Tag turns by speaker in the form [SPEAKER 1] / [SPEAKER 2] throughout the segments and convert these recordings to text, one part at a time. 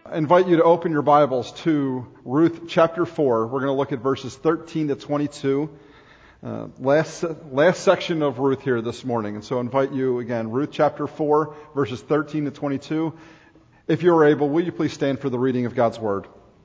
[SPEAKER 1] I invite you to open your Bibles to Ruth chapter 4. We're going to look at verses 13 to 22. Last section of Ruth here this morning. And so I invite you again, Ruth chapter 4, verses 13 to 22. If you're able, will you please stand for the reading of God's Word?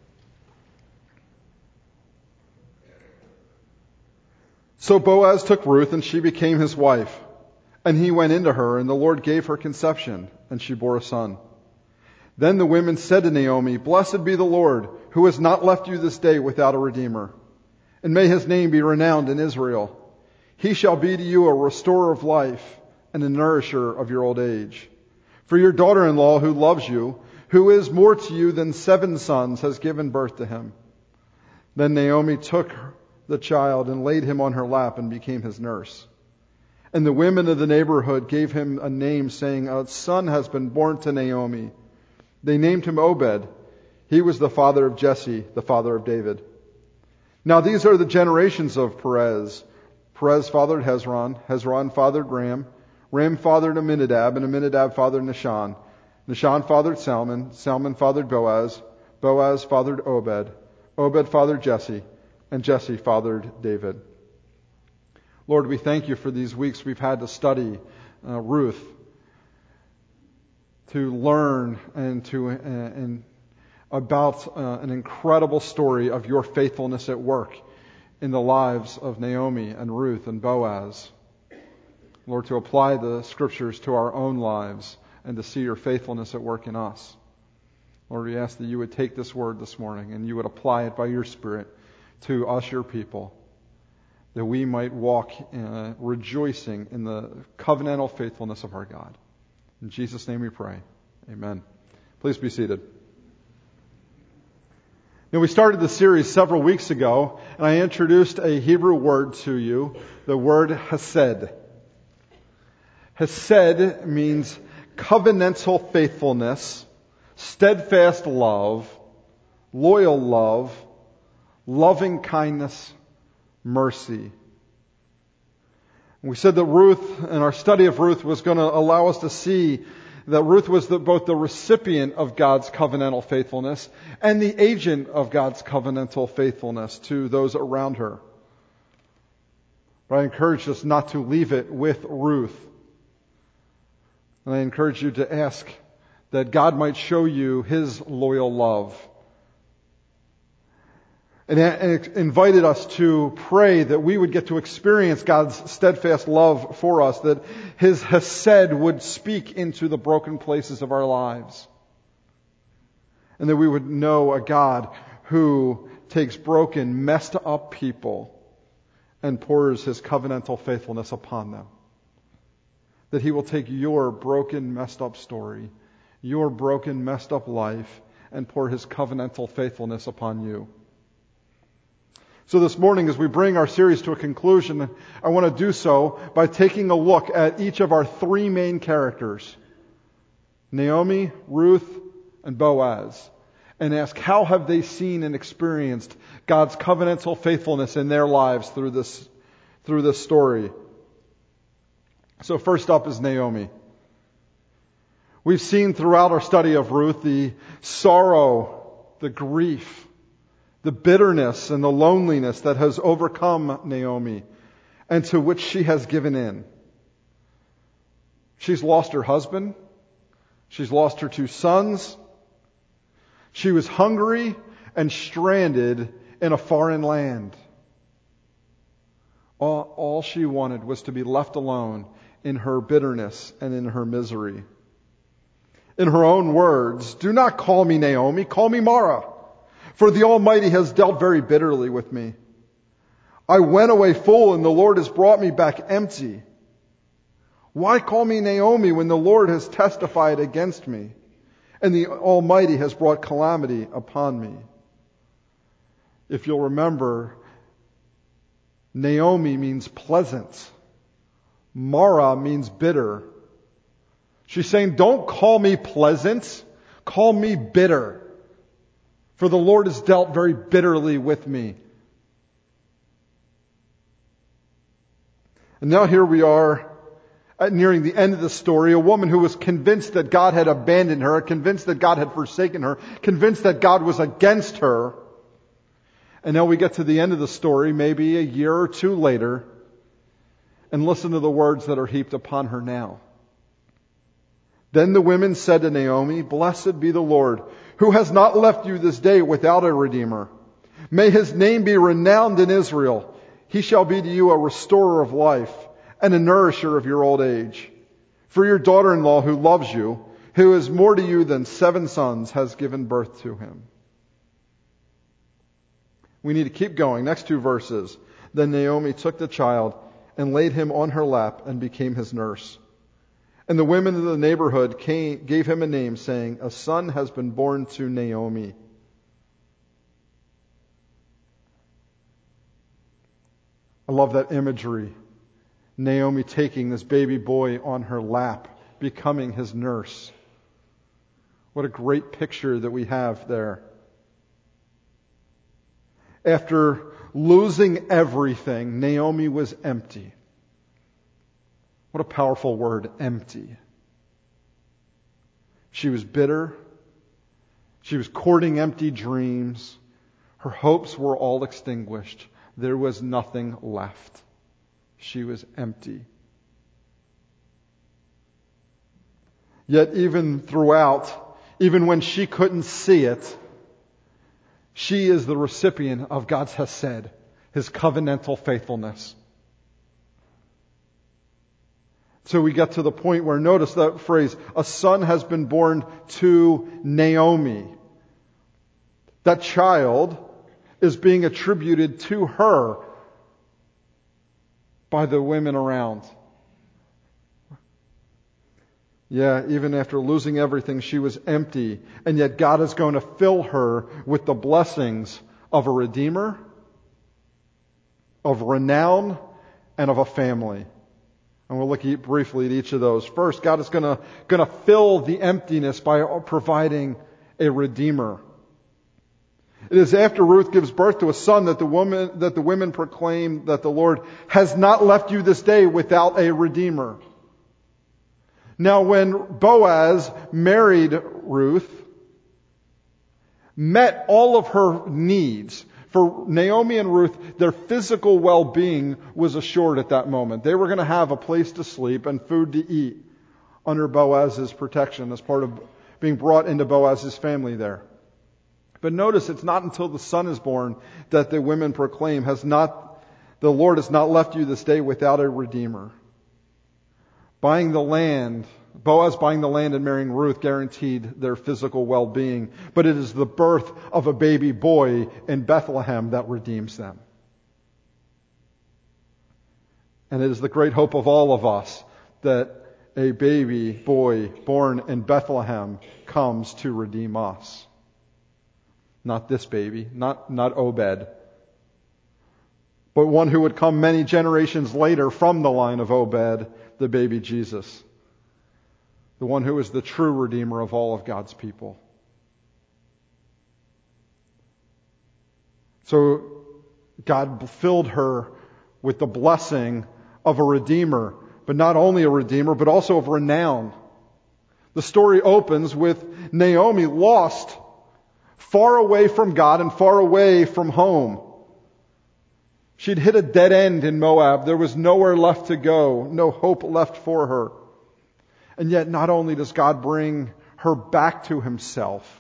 [SPEAKER 1] So Boaz took Ruth, and she became his wife. And he went into her, and the Lord gave her conception, and she bore a son. Then the women said to Naomi, "Blessed be the Lord, who has not left you this day without a redeemer. And may his name be renowned in Israel. He shall be to you a restorer of life and a nourisher of your old age. For your daughter-in-law who loves you, who is more to you than 7 sons, has given birth to him." Then Naomi took the child and laid him on her lap and became his nurse. And the women of the neighborhood gave him a name, saying, "A son has been born to Naomi." They named him Obed. He was the father of Jesse, the father of David. Now these are the generations of Perez. Perez fathered Hezron. Hezron fathered Ram. Ram fathered Amminadab, and Amminadab fathered Nahshon. Nahshon fathered Salmon. Salmon fathered Boaz. Boaz fathered Obed. Obed fathered Jesse, and Jesse fathered David. Lord, we thank you for these weeks we've had to study Ruth, to learn and about an incredible story of your faithfulness at work in the lives of Naomi and Ruth and Boaz. Lord, to apply the scriptures to our own lives and to see your faithfulness at work in us. Lord, we ask that you would take this word this morning and you would apply it by your Spirit to us, your people, that we might walk rejoicing in the covenantal faithfulness of our God. In Jesus' name we pray. Amen. Please be seated. Now, we started the series several weeks ago, and I introduced a Hebrew word to you, the word hesed. Hesed means covenantal faithfulness, steadfast love, loyal love, loving kindness, mercy. We said that Ruth, and our study of Ruth, was going to allow us to see that Ruth was both the recipient of God's covenantal faithfulness and the agent of God's covenantal faithfulness to those around her. But I encourage us not to leave it with Ruth. And I encourage you to ask that God might show you his loyal love. And invited us to pray that we would get to experience God's steadfast love for us, that his hesed would speak into the broken places of our lives. And that we would know a God who takes broken, messed up people and pours his covenantal faithfulness upon them. That he will take your broken, messed up story, your broken, messed up life, and pour his covenantal faithfulness upon you. So this morning, as we bring our series to a conclusion, I want to do so by taking a look at each of our 3 main characters, Naomi, Ruth, and Boaz, and ask how have they seen and experienced God's covenantal faithfulness in their lives through this story. So first up is Naomi. We've seen throughout our study of Ruth the sorrow, the grief, the bitterness and the loneliness that has overcome Naomi and to which she has given in. She's lost her husband. She's lost her 2 sons. She was hungry and stranded in a foreign land. All she wanted was to be left alone in her bitterness and in her misery. In her own words, "Do not call me Naomi, call me Mara. For the Almighty has dealt very bitterly with me. I went away full, and the Lord has brought me back empty. Why call me Naomi when the Lord has testified against me, and the Almighty has brought calamity upon me?" If you'll remember, Naomi means pleasant. Mara means bitter. She's saying, don't call me pleasant, call me bitter. For the Lord has dealt very bitterly with me. And now here we are nearing the end of the story, a woman who was convinced that God had abandoned her, convinced that God had forsaken her, convinced that God was against her. And now we get to the end of the story, maybe a year or two later, and listen to the words that are heaped upon her now. Then the women said to Naomi, "Blessed be the Lord, who has not left you this day without a redeemer. May his name be renowned in Israel. He shall be to you a restorer of life and a nourisher of your old age. For your daughter-in-law who loves you, who is more to you than 7 sons, has given birth to him." We need to keep going. Next 2 verses. Then Naomi took the child and laid him on her lap and became his nurse. And the women of the neighborhood gave him a name, saying, "A son has been born to Naomi." I love that imagery. Naomi taking this baby boy on her lap, becoming his nurse. What a great picture that we have there. After losing everything, Naomi was empty. What a powerful word, empty. She was bitter. She was courting empty dreams. Her hopes were all extinguished. There was nothing left. She was empty. Yet even throughout, even when she couldn't see it, she is the recipient of God's hesed, His covenantal faithfulness. So we get to the point where, notice that phrase, a son has been born to Naomi. That child is being attributed to her by the women around. Yeah, even after losing everything, she was empty. And yet God is going to fill her with the blessings of a redeemer, of renown, and of a family. And we'll look briefly at each of those. First, God is going to fill the emptiness by providing a redeemer. It is after Ruth gives birth to a son that the women proclaim that the Lord has not left you this day without a redeemer. Now, when Boaz married Ruth, met all of her needs. For Naomi and Ruth, their physical well-being was assured at that moment. They were going to have a place to sleep and food to eat under Boaz's protection as part of being brought into Boaz's family there. But notice, it's not until the son is born that the women proclaim, the Lord has not left you this day without a redeemer. Boaz buying the land and marrying Ruth guaranteed their physical well-being, but it is the birth of a baby boy in Bethlehem that redeems them. And it is the great hope of all of us that a baby boy born in Bethlehem comes to redeem us. Not this baby, not Obed, but one who would come many generations later from the line of Obed, the baby Jesus. The one who is the true Redeemer of all of God's people. So God filled her with the blessing of a Redeemer, but not only a Redeemer, but also of renown. The story opens with Naomi lost, far away from God and far away from home. She'd hit a dead end in Moab. There was nowhere left to go, no hope left for her. And yet not only does God bring her back to Himself,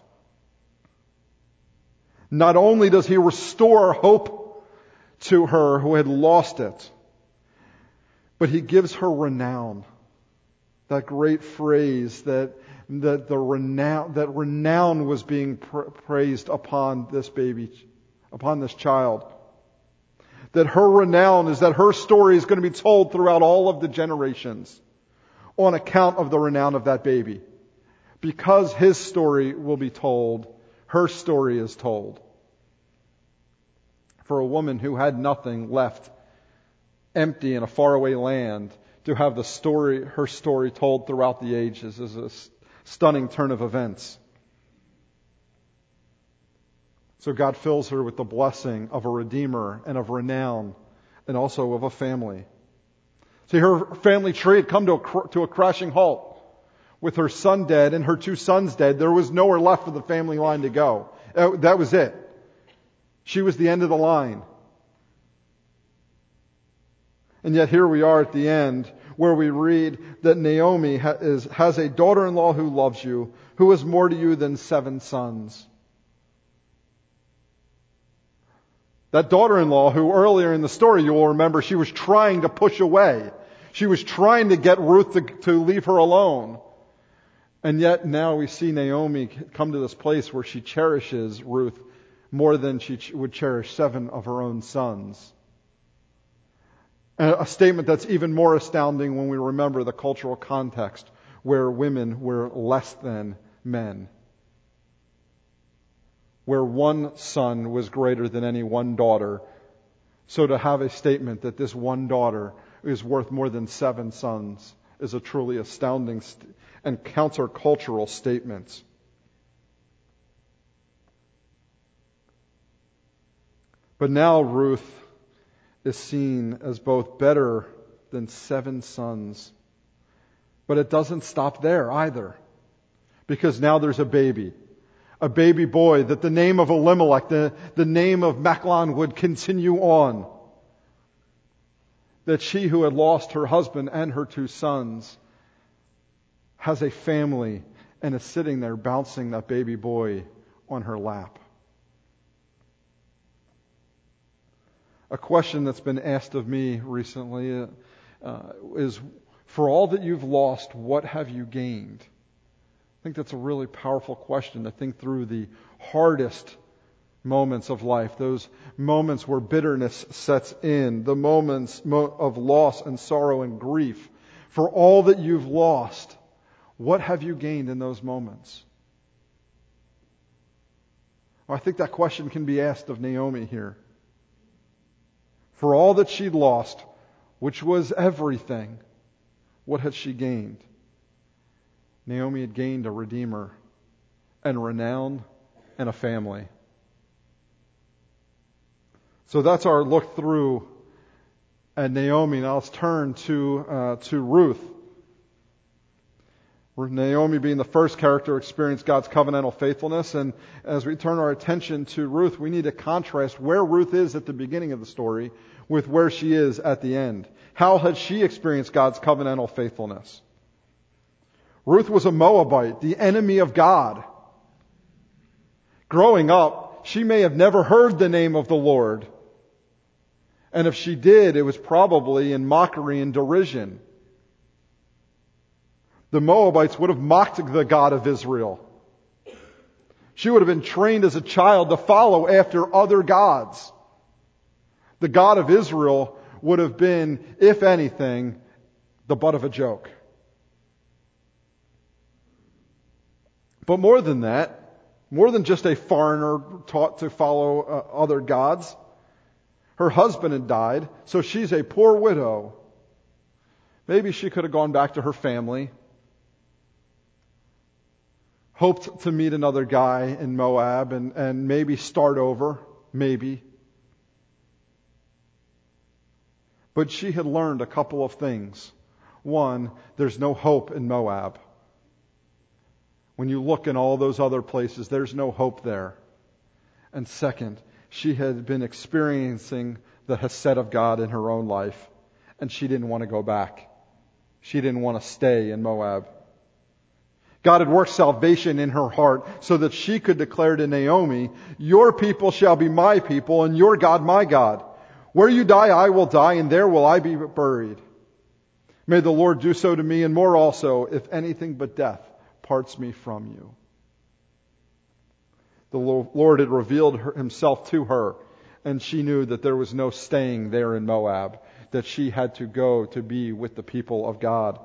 [SPEAKER 1] not only does He restore hope to her who had lost it, but He gives her renown. That great phrase that renown was being praised upon this baby, upon this child. That her renown is that her story is going to be told throughout all of the generations on account of the renown of that baby. Because his story will be told, her story is told. For a woman who had nothing left, empty in a faraway land, to have her story told throughout the ages is a stunning turn of events. So God fills her with the blessing of a Redeemer and of renown and also of a family. See, her family tree had come to a crashing halt. With her son dead and her two sons dead, there was nowhere left for the family line to go. That was it. She was the end of the line. And yet here we are at the end, where we read that Naomi has a daughter-in-law who loves you, who is more to you than 7 sons. That daughter-in-law who earlier in the story, you will remember, she was trying to push away. She was trying to get Ruth to leave her alone. And yet now we see Naomi come to this place where she cherishes Ruth more than she would cherish 7 of her own sons. A statement that's even more astounding when we remember the cultural context where women were less than men. Where one son was greater than any one daughter. So to have a statement that this one daughter is worth more than 7 sons is a truly astounding and countercultural statement. But now Ruth is seen as both better than 7 sons. But it doesn't stop there either. Because now there's a baby boy, that the name of Elimelech, the name of Machlon would continue on. That she who had lost her husband and her 2 sons has a family and is sitting there bouncing that baby boy on her lap. A question that's been asked of me recently is, for all that you've lost, what have you gained? I think that's a really powerful question to think through the hardest moments of life, those moments where bitterness sets in, the moments of loss and sorrow and grief. For all that you've lost, what have you gained in those moments? Well, I think that question can be asked of Naomi here. For all that she'd lost, which was everything, what had she gained? Naomi had gained a redeemer and renown and a family. So that's our look through at Naomi. Now let's turn to Ruth. Naomi being the first character experienced God's covenantal faithfulness. And as we turn our attention to Ruth, we need to contrast where Ruth is at the beginning of the story with where she is at the end. How had she experienced God's covenantal faithfulness? Ruth was a Moabite, the enemy of God. Growing up, she may have never heard the name of the Lord. And if she did, it was probably in mockery and derision. The Moabites would have mocked the God of Israel. She would have been trained as a child to follow after other gods. The God of Israel would have been, if anything, the butt of a joke. But more than that, more than just a foreigner taught to follow other gods, her husband had died, so she's a poor widow. Maybe she could have gone back to her family, hoped to meet another guy in Moab and maybe start over, maybe. But she had learned a couple of things. One, there's no hope in Moab. When you look in all those other places, there's no hope there. And second, she had been experiencing the Hesed of God in her own life, and she didn't want to go back. She didn't want to stay in Moab. God had worked salvation in her heart so that she could declare to Naomi, "Your people shall be my people, and your God my God. Where you die, I will die, and there will I be buried. May the Lord do so to me, and more also, if anything but death parts me from you." The Lord had revealed himself to her, and she knew that there was no staying there in Moab, that she had to go to be with the people of God.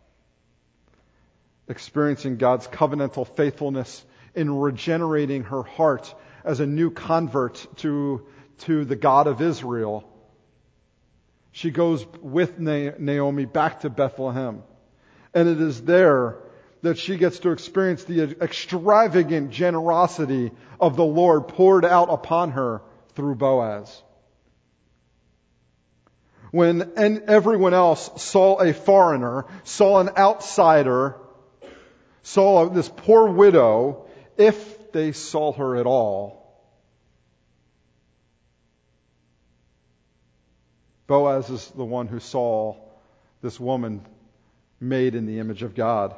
[SPEAKER 1] Experiencing God's covenantal faithfulness in regenerating her heart as a new convert to the God of Israel, she goes with Naomi back to Bethlehem. And it is there that she gets to experience the extravagant generosity of the Lord poured out upon her through Boaz. when everyone else saw a foreigner, saw an outsider, saw this poor widow, if they saw her at all, Boaz is the one who saw this woman made in the image of God.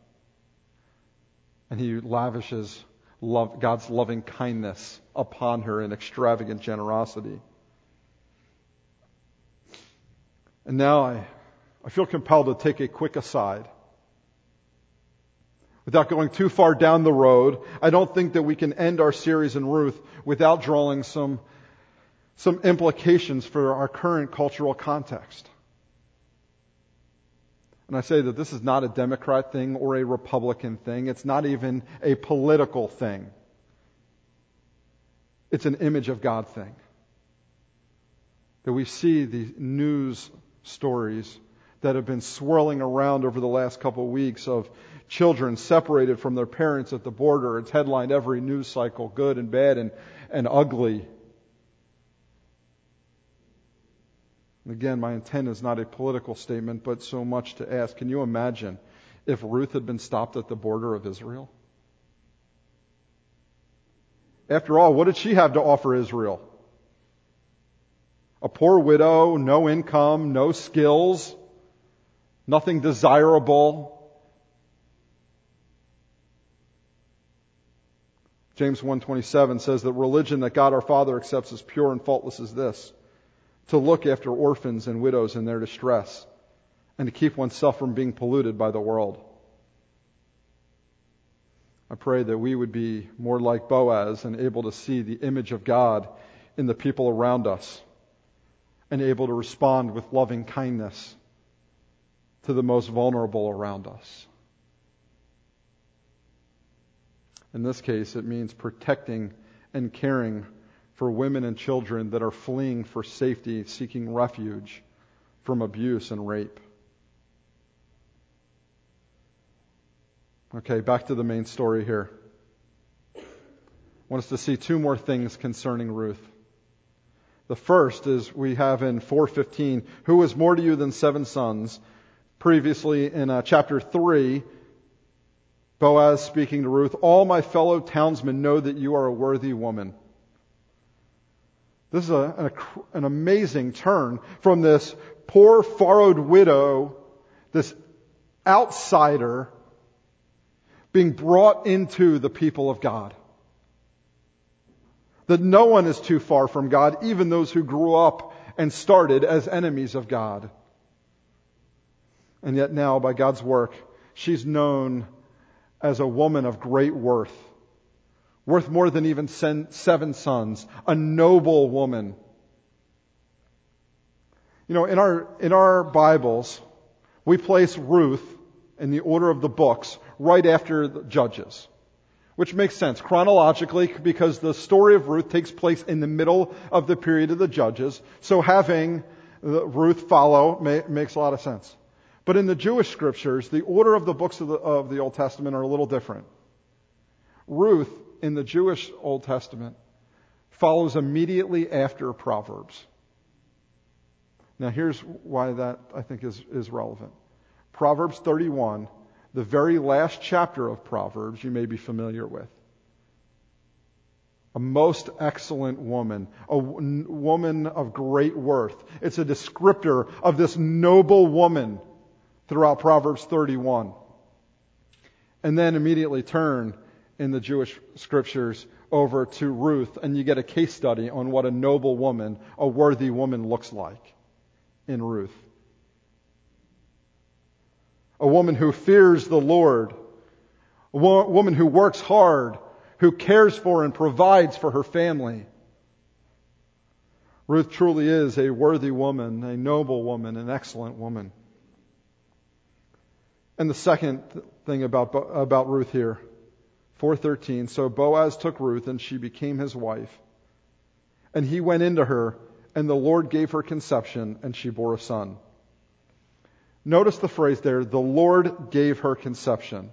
[SPEAKER 1] And he lavishes God's loving kindness upon her in extravagant generosity. And now I feel compelled to take a quick aside. Without going too far down the road, I don't think that we can end our series in Ruth without drawing some implications for our current cultural context. And I say that this is not a Democrat thing or a Republican thing. It's not even a political thing. It's an image of God thing. That we see the news stories that have been swirling around over the last couple of weeks of children separated from their parents at the border. It's headlined every news cycle, good and bad and ugly. Again, my intent is not a political statement, but so much to ask. Can you imagine if Ruth had been stopped at the border of Israel? After all, what did she have to offer Israel? A poor widow, no income, no skills, nothing desirable. James 1:27 says that religion that God our Father accepts as pure and faultless is this: to look after orphans and widows in their distress, and to keep oneself from being polluted by the world. I pray that we would be more like Boaz and able to see the image of God in the people around us, and able to respond with loving kindness to the most vulnerable around us. In this case, it means protecting and caring for women and children that are fleeing for safety, seeking refuge from abuse and rape. Okay, back to the main story here. I want us to see two more things concerning Ruth. The first is we have in 4:15, who was more to you than 7 sons? Previously in chapter 3, Boaz speaking to Ruth, all my fellow townsmen know that you are a worthy woman. This is an amazing turn from this poor, furrowed widow, this outsider, being brought into the people of God. That no one is too far from God, even those who grew up and started as enemies of God. And yet now, by God's work, she's known as a woman of great worth more than even 7 sons, a noble woman. You know, in our Bibles, we place Ruth in the order of the books right after the Judges, which makes sense chronologically because the story of Ruth takes place in the middle of the period of the Judges. So having Ruth follow makes a lot of sense. But in the Jewish scriptures, the order of the books of the Old Testament are a little different. Ruth, in the Jewish Old Testament, follows immediately after Proverbs. Now here's why that I think is relevant. Proverbs 31, the very last chapter of Proverbs, you may be familiar with. A most excellent woman, a woman of great worth. It's a descriptor of this noble woman throughout Proverbs 31. And then immediately turn in the Jewish scriptures over to Ruth, and you get a case study on what a noble woman, a worthy woman looks like in Ruth. A woman who fears the Lord, a woman who works hard, who cares for and provides for her family. Ruth truly is a worthy woman, a noble woman, an excellent woman. And the second thing about Ruth here, 4:13, so Boaz took Ruth and she became his wife. And he went into her, and the Lord gave her conception, and she bore a son. Notice the phrase there, the Lord gave her conception.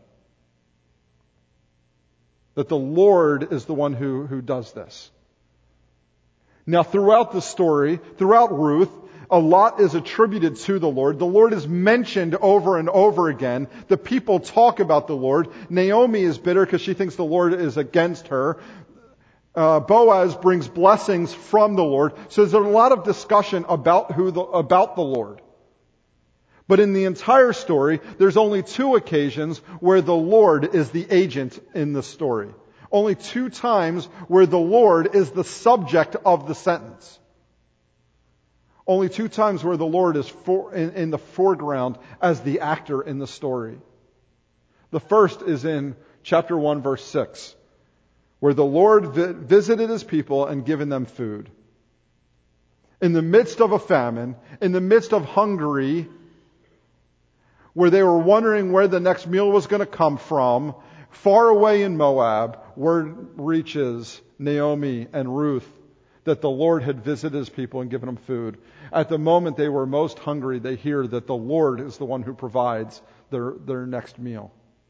[SPEAKER 1] That the Lord is the one who does this. Now throughout the story, throughout Ruth, A lot is attributed to the Lord. The Lord is mentioned over and over again. The people talk about the Lord. Naomi is bitter because she thinks the Lord is against her. Boaz brings blessings from the Lord. So there's a lot of discussion about the Lord. But in the entire story, there's only 2 occasions where the Lord is the agent in the story. Only 2 times where the Lord is the subject of the sentence. Only 2 times where the Lord is in the foreground as the actor in the story. The first is in chapter 1, verse 6, where the Lord visited His people and given them food. In the midst of a famine, in the midst of Hungary, where they were wondering where the next meal was going to come from, far away in Moab, word reaches Naomi and Ruth that the Lord had visited His people and given them food. At the moment they were most hungry, they hear that the Lord is the one who provides their next meal.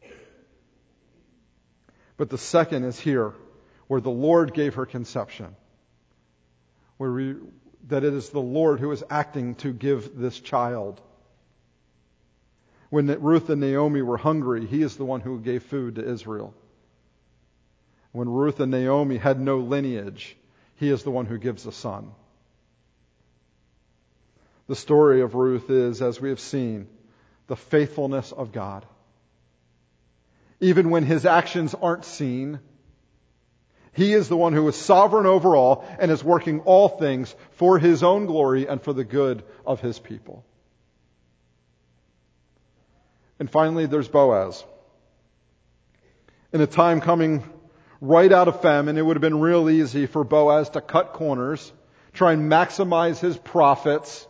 [SPEAKER 1] But the second is here, where the Lord gave her conception. That it is the Lord who is acting to give this child. When Ruth and Naomi were hungry, He is the one who gave food to Israel. When Ruth and Naomi had no lineage, He is the one who gives a son. The story of Ruth is, as we have seen, the faithfulness of God. Even when His actions aren't seen, He is the one who is sovereign over all and is working all things for His own glory and for the good of His people. And finally, there's Boaz. In a time coming right out of famine, it would have been real easy for Boaz to cut corners, try and maximize his profits.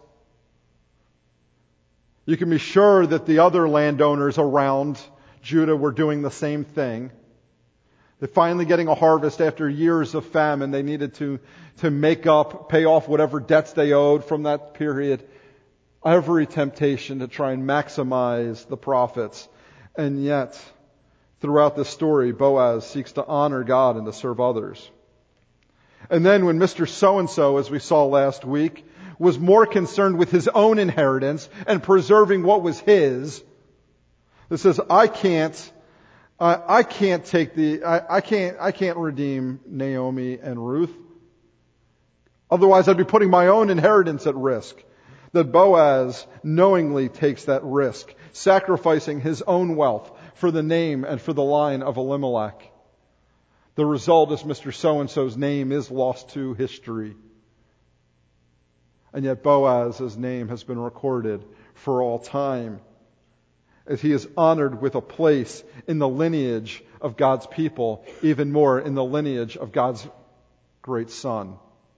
[SPEAKER 1] You can be sure that the other landowners around Judah were doing the same thing. They're finally getting a harvest after years of famine. They needed to pay off whatever debts they owed from that period. Every temptation to try and maximize the profits. And yet, throughout this story, Boaz seeks to honor God and to serve others. And then when Mr. So-and-so, as we saw last week, was more concerned with his own inheritance and preserving what was his, it says, I can't redeem Naomi and Ruth. Otherwise I'd be putting my own inheritance at risk. That Boaz knowingly takes that risk, sacrificing his own wealth for the name and for the line of Elimelech. The result is Mr. So-and-so's name is lost to history. And yet Boaz's name has been recorded for all time, as he is honored with a place in the lineage of God's people, even more in the lineage of God's great Son.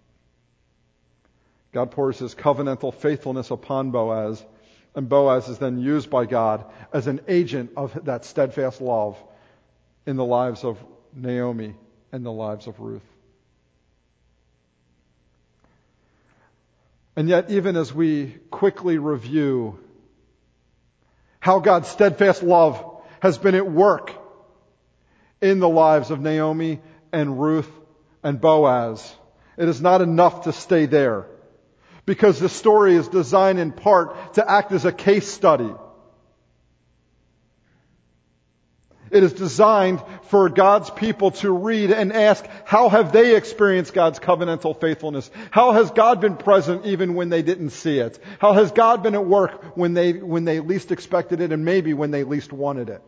[SPEAKER 1] God pours His covenantal faithfulness upon Boaz, and Boaz is then used by God as an agent of that steadfast love in the lives of Naomi and the lives of Ruth. And yet, even as we quickly review how God's steadfast love has been at work in the lives of Naomi and Ruth and Boaz, it is not enough to stay there. Because the story is designed in part to act as a case study. It is designed for God's people to read and ask, how have they experienced God's covenantal faithfulness? How has God been present even when they didn't see it? How has God been at work when they least expected it and maybe when they least wanted it?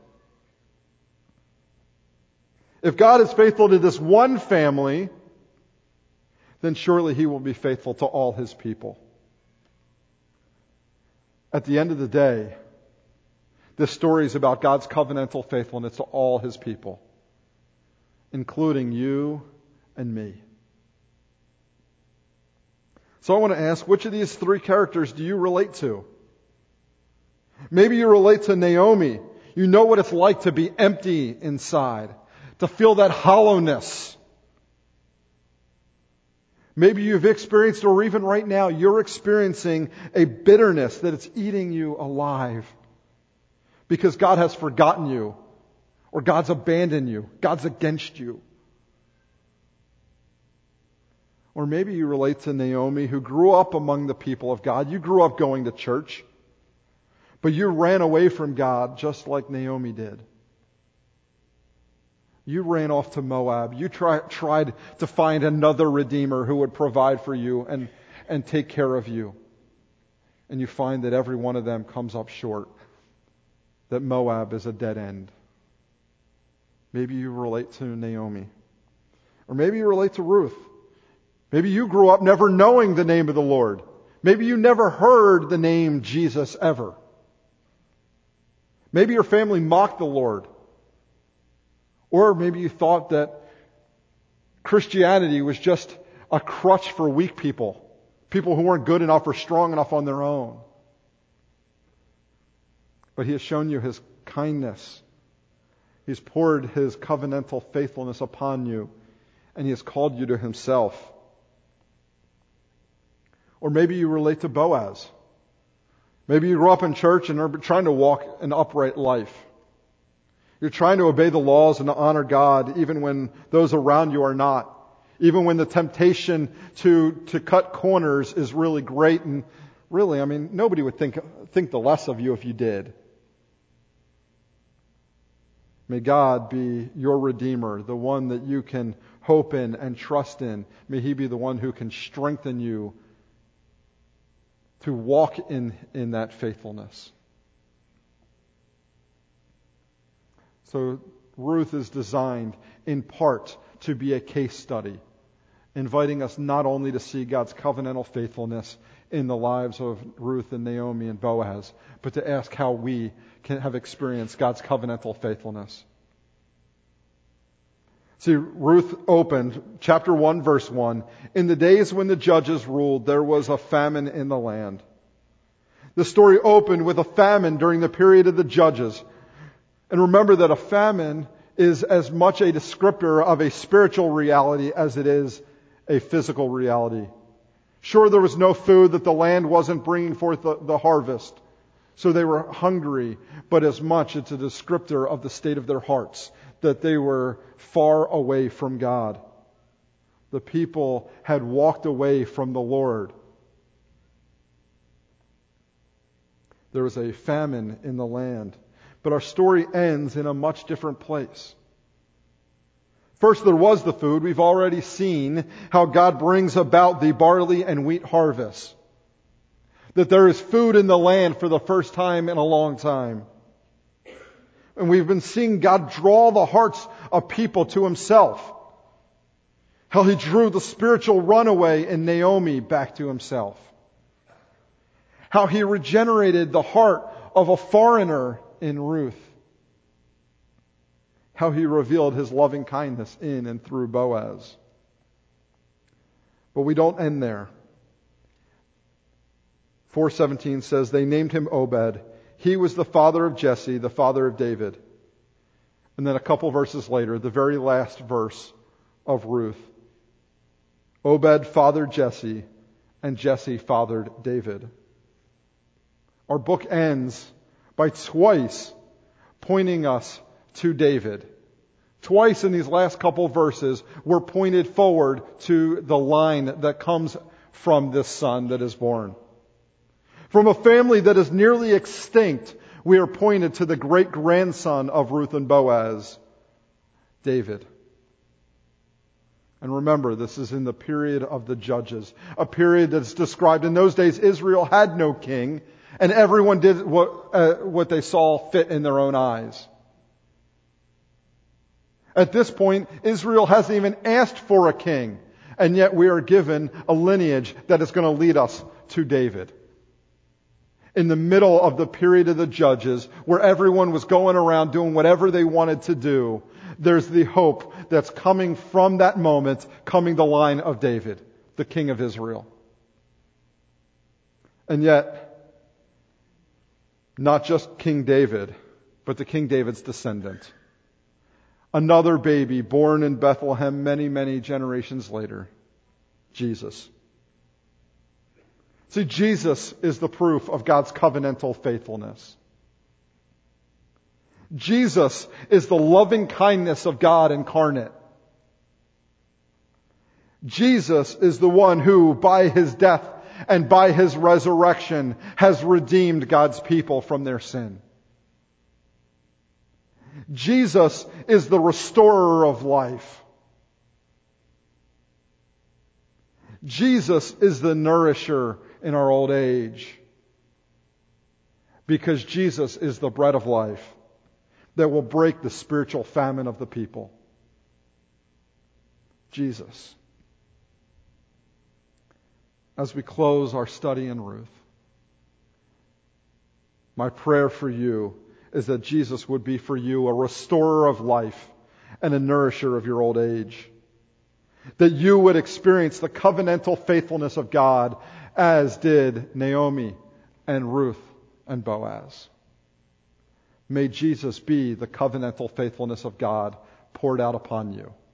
[SPEAKER 1] If God is faithful to this one family, then surely He will be faithful to all His people. At the end of the day, this story is about God's covenantal faithfulness to all His people, including you and me. So I want to ask, which of these 3 characters do you relate to? Maybe you relate to Naomi. You know what it's like to be empty inside, to feel that hollowness. Maybe you've experienced, or even right now, you're experiencing a bitterness that it's eating you alive because God has forgotten you, or God's abandoned you, God's against you. Or maybe you relate to Naomi, who grew up among the people of God. You grew up going to church, but you ran away from God just like Naomi did. You ran off to Moab. You tried to find another redeemer who would provide for you and take care of you. And you find that every one of them comes up short, that Moab is a dead end. Maybe you relate to Naomi. Or maybe you relate to Ruth. Maybe you grew up never knowing the name of the Lord. Maybe you never heard the name Jesus ever. Maybe your family mocked the Lord. Or maybe you thought that Christianity was just a crutch for weak people. People who weren't good enough or strong enough on their own. But He has shown you His kindness. He's poured His covenantal faithfulness upon you. And He has called you to Himself. Or maybe you relate to Boaz. Maybe you grew up in church and are trying to walk an upright life. You're trying to obey the laws and to honor God even when those around you are not. Even when the temptation to cut corners is really great, and really, nobody would think the less of you if you did. May God be your Redeemer, the one that you can hope in and trust in. May He be the one who can strengthen you to walk in that faithfulness. So Ruth is designed in part to be a case study, inviting us not only to see God's covenantal faithfulness in the lives of Ruth and Naomi and Boaz, but to ask how we can have experienced God's covenantal faithfulness. See, Ruth opened, chapter 1, verse 1, "In the days when the judges ruled, there was a famine in the land." The story opened with a famine during the period of the judges. And remember that a famine is as much a descriptor of a spiritual reality as it is a physical reality. Sure, there was no food, that the land wasn't bringing forth the harvest, so they were hungry, but as much it's a descriptor of the state of their hearts, that they were far away from God. The people had walked away from the Lord. There was a famine in the land. But our story ends in a much different place. First, there was the food. We've already seen how God brings about the barley and wheat harvest. That there is food in the land for the first time in a long time. And we've been seeing God draw the hearts of people to Himself. How He drew the spiritual runaway in Naomi back to Himself. How He regenerated the heart of a foreigner in Ruth. How He revealed His loving kindness in and through Boaz. But we don't end there. 4:17 says, "They named him Obed. He was the father of Jesse, the father of David." And then a couple verses later, the very last verse of Ruth. Obed fathered Jesse, and Jesse fathered David. Our book ends by twice pointing us to David. Twice in these last couple verses, we're pointed forward to the line that comes from this son that is born. From a family that is nearly extinct, we are pointed to the great-grandson of Ruth and Boaz, David. And remember, this is in the period of the Judges, a period that's described in those days. Israel had no king, and everyone did what they saw fit in their own eyes. At this point, Israel hasn't even asked for a king, and yet we are given a lineage that is going to lead us to David. In the middle of the period of the Judges, where everyone was going around doing whatever they wanted to do, there's the hope that's coming from that moment, coming the line of David, the King of Israel. And yet, not just King David, but the King David's descendant. Another baby born in Bethlehem many, many generations later, Jesus. See, Jesus is the proof of God's covenantal faithfulness. Jesus is the loving kindness of God incarnate. Jesus is the one who, by his death and by his resurrection, has redeemed God's people from their sin. Jesus is the restorer of life. Jesus is the nourisher in our old age. Because Jesus is the bread of life that will break the spiritual famine of the people. Jesus. As we close our study in Ruth, my prayer for you is that Jesus would be for you a restorer of life and a nourisher of your old age. That you would experience the covenantal faithfulness of God as did Naomi and Ruth and Boaz. May Jesus be the covenantal faithfulness of God poured out upon you.